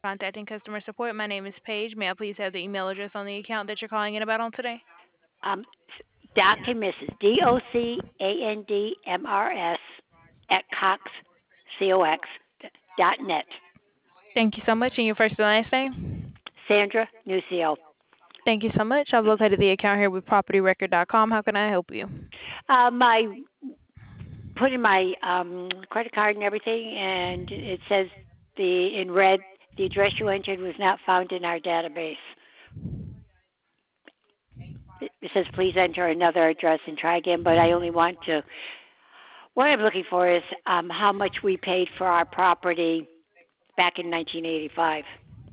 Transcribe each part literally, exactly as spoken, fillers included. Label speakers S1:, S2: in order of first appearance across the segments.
S1: Contacting customer support. My name is Paige. May I please have the email address on the account that you're calling in about on today?
S2: Um, Doctor Missus D O C A N D M R S at Cox C O X dot net.
S1: Thank you so much. And your first and last name?
S2: Sandra Nucio.
S1: Thank you so much. I've located the account here with property record dot com. How can I help you?
S2: Uh, my put in my um, credit card and everything, and it says the in red the address you entered was not found in our database. It says please enter another address and try again, but I only want to. What I'm looking for is um, how much we paid for our property back in nineteen eighty-five.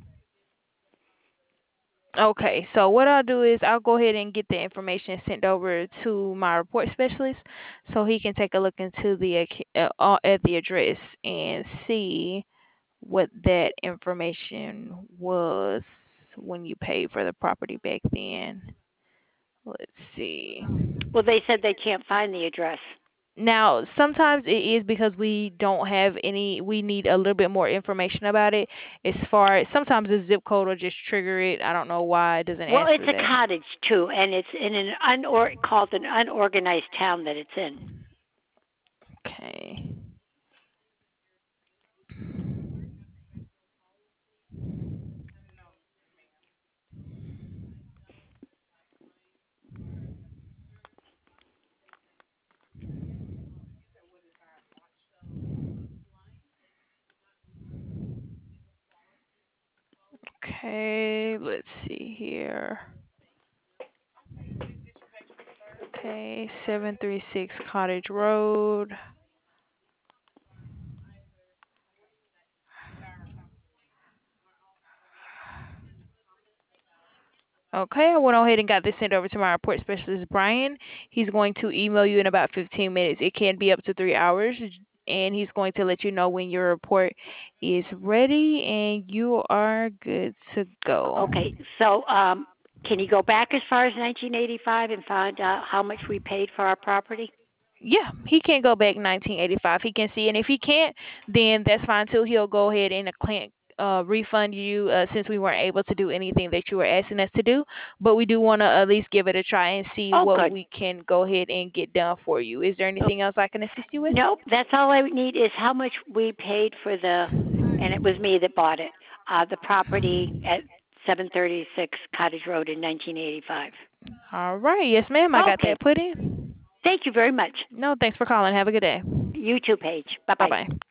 S1: Okay, so what I'll do is I'll go ahead and get the information sent over to my report specialist so he can take a look into the ac- uh, uh, at the address and see what that information was when you paid for the property back then. Let's see.
S2: Well, they said they can't find the address.
S1: Now, sometimes it is because we don't have any, we need a little bit more information about it. As far as sometimes the zip code will just trigger it. I don't know why it doesn't
S2: Well,
S1: ask
S2: it's
S1: for
S2: a
S1: that.
S2: cottage too, and it's in an unor- called an unorganized town that it's in.
S1: Okay. Okay, let's see here. Okay, seven three six Cottage Road. Okay, I went ahead and got this sent over to my report specialist, Brian. He's going to email you in about fifteen minutes. It can be up to three hours, and he's going to let you know when your report is ready and you are good to go.
S2: Okay, so um, can you go back as far as nineteen eighty-five and find out how much we paid for our property?
S1: Yeah, he can go back nineteen eighty-five. He can see, and if he can't, then that's fine too. He'll go ahead and uh, client uh, refund you uh, since we weren't able to do anything that you were asking us to do. But we do want to at least give it a try and see
S2: Oh,
S1: what
S2: good.
S1: we can go ahead and get done for you. Is there
S2: Oh,
S1: anything else I can assist you with?
S2: nope, that's all I need is how much we paid for the, and it was me that bought it, uh, the property at seven thirty-six Cottage Road in nineteen eighty-five.
S1: All right. Yes, ma'am. I got
S2: Okay,
S1: that put in.
S2: thank you very much.
S1: No, thanks for calling. Have a good day.
S2: You too, Paige. Bye
S1: Bye
S2: bye.
S1: bye.